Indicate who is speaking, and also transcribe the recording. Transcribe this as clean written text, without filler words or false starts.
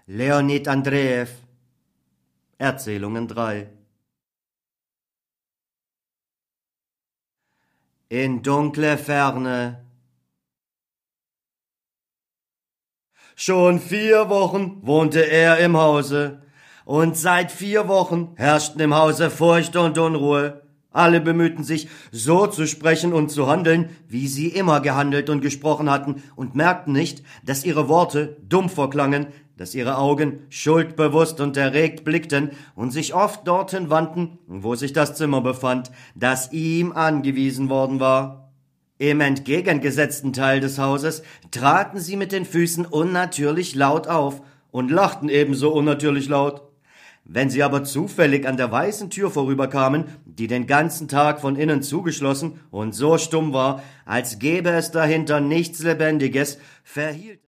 Speaker 1: Leonid Andrejew. Erzählungen 3. In dunkle Ferne. Schon 4 Wochen wohnte er im Hause, und seit 4 Wochen herrschten im Hause Furcht und Unruhe. Alle bemühten sich, so zu sprechen und zu handeln, wie sie immer gehandelt und gesprochen hatten, und merkten nicht, dass ihre Worte dumpf verklangen, dass ihre Augen schuldbewusst und erregt blickten und sich oft dorthin wandten, wo sich das Zimmer befand, das ihm angewiesen worden war. Im entgegengesetzten Teil des Hauses traten sie mit den Füßen unnatürlich laut auf und lachten ebenso unnatürlich laut. Wenn sie aber zufällig an der weißen Tür vorüberkamen, die den ganzen Tag von innen zugeschlossen und so stumm war, als gäbe es dahinter nichts Lebendiges, verhielt